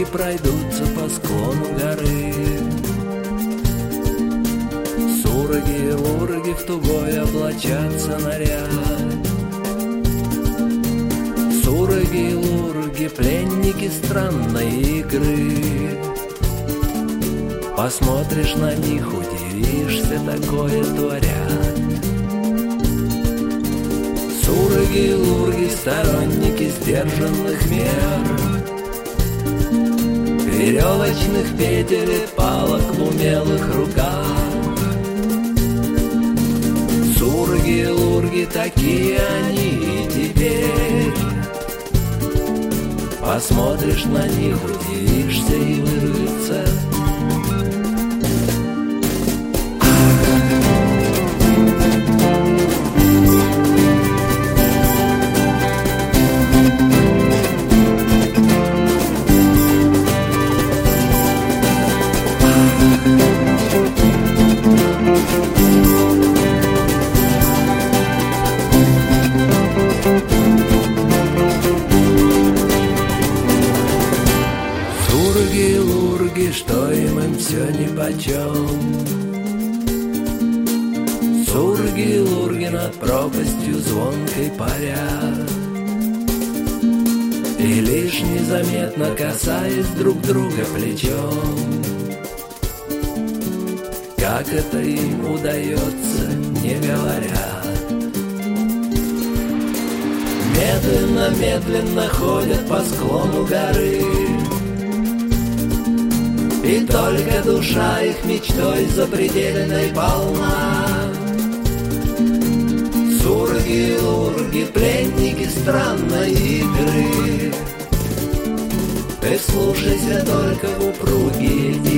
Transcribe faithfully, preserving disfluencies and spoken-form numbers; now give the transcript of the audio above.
Сурги пройдутся по склону горы. Сурги, лурги в тугой облачатся наряд. Сурги, лурги, пленники странной игры. Посмотришь на них, удивишься, такое творят. Сурги, лурги, сторонники сдержанных мер, веревочных петель и палок в умелых руках. Сурги, лурги, такие они и теперь. Посмотришь на них, удивишься и вырвется. Сурги, лурги, что им им все нипочем. Сурги, лурги над пропастью звонкой парят, и лишь незаметно касаясь друг друга плечом. Как это им удается, не говорят. Медленно-медленно ходят по склону горы, и только душа их мечтой запредельной полна. Сурги, лурги, пленники странной игры, ты слушайся только в упругие